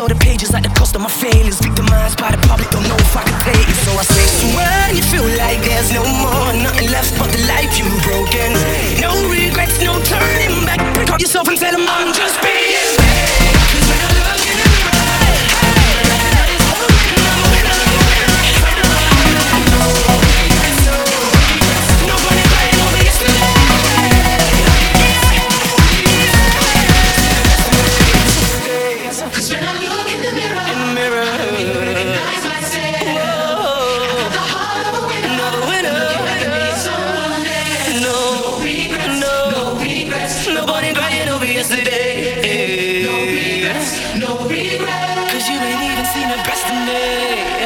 the pages at the cost of my failures. Victimized by the public, don't know if I can take it. So I say, so when you feel like there's no more, nothing left but the life you've broken, no regrets, no turning back, pick up yourself and tell them I'm just being bad. 'Cause when I look in the mirror, nobody crying over yesterday. Nobody crying over yesterday. No regrets, no regrets. 'Cause you ain't even seen the best of me.